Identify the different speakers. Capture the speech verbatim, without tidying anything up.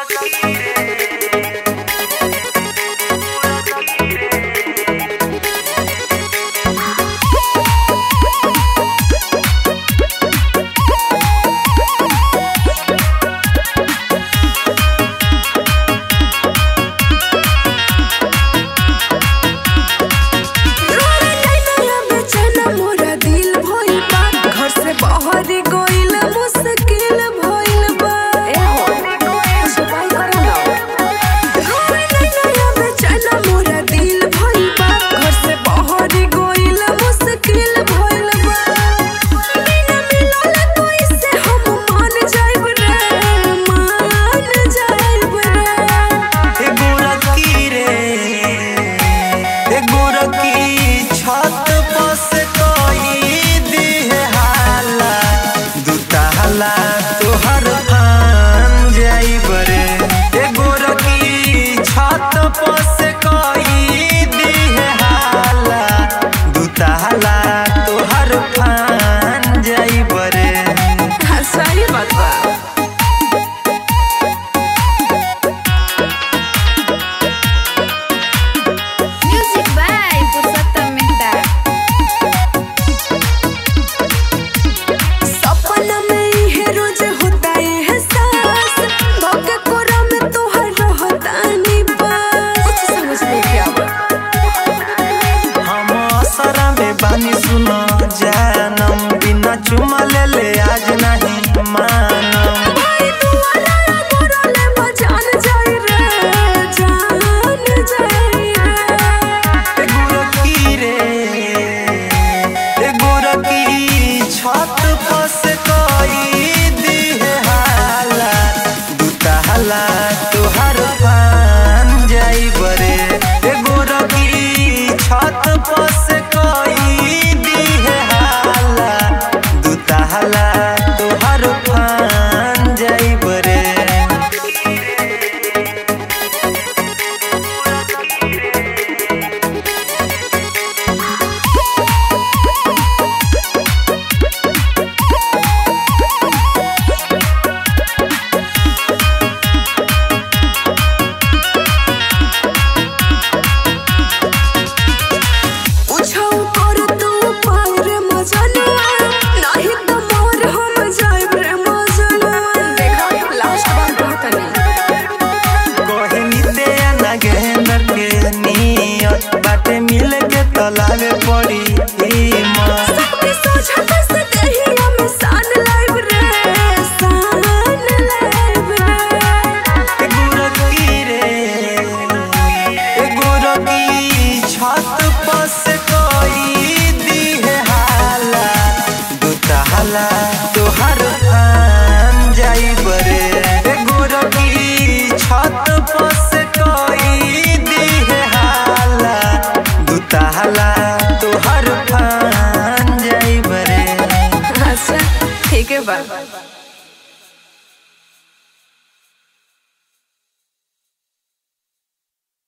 Speaker 1: सुनो जानम बिना चुमा ले ले आज नहीं मानम
Speaker 2: भाई दुआरा मोरले बजान जाई रे जान जाई
Speaker 1: रे गोरकी रे ए गोरकी छत फस कोई दी है हाला दूता हाला तोहर पान जाई बरे ए गोरकी छत फस बाटे मिले के तलावे पड़ी
Speaker 2: सबके सोचा कस दहिया में सान लाइव रे सान लाइव
Speaker 1: रे गोरकी रे ए गोरकी छत पस कोई दी है हाला दूता हाला तोहर पान जाई बरे ए गोरकी छत पस कोई दी है हाला दूता तोहर पान जाई बरे।
Speaker 2: अच्छा ठीक है बा।